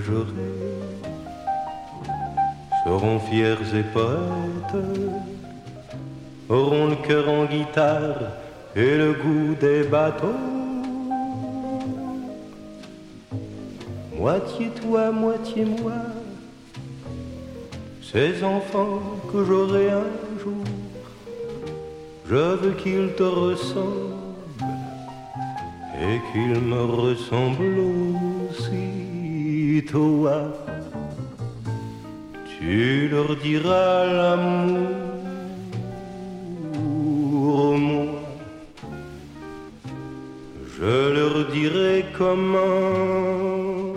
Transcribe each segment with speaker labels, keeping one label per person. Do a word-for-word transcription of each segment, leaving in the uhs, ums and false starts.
Speaker 1: j'aurai seront fiers et poètes, auront le cœur en guitare et le goût des bateaux. Moitié toi, moitié moi, ces enfants que j'aurai un jour, je veux qu'ils te ressemblent et qu'ils me ressemblent aussi, toi. Tu leur diras l'amour, moi je leur dirai comment.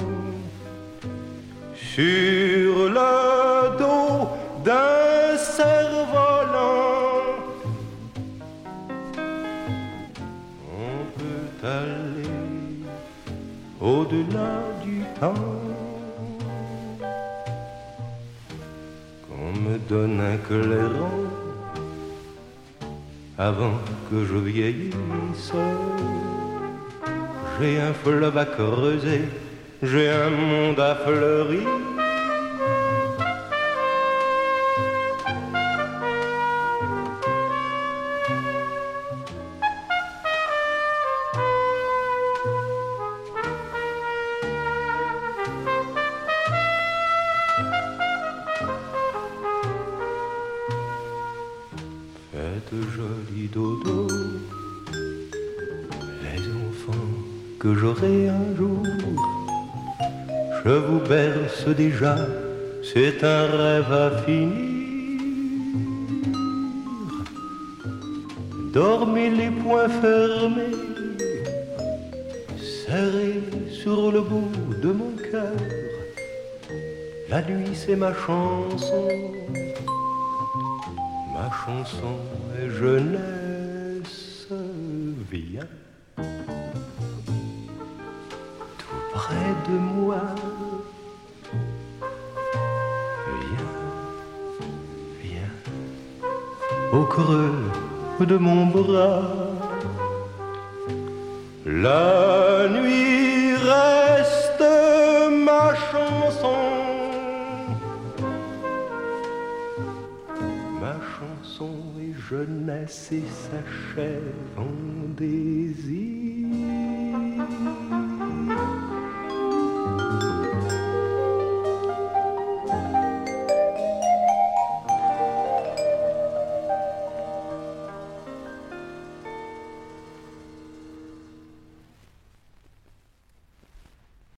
Speaker 1: Sur le dos d'un cerf-volant, on peut aller au-delà du temps. Qu'on me donne un clairon avant que je vieillisse. J'ai un fleuve à creuser, j'ai un monde à fleurir. Faites joli dodo, les enfants que j'aurai un jour. Je vous berce déjà, c'est un rêve à finir. Dormez les poings fermés, serrés sur le bout de mon cœur. La nuit c'est ma chanson, ma chanson est jeunesse. Viens tout près de moi. Viens, viens au creux de mon bras. La nuit reste ma chanson, ma chanson est jeunesse et s'achève en désir.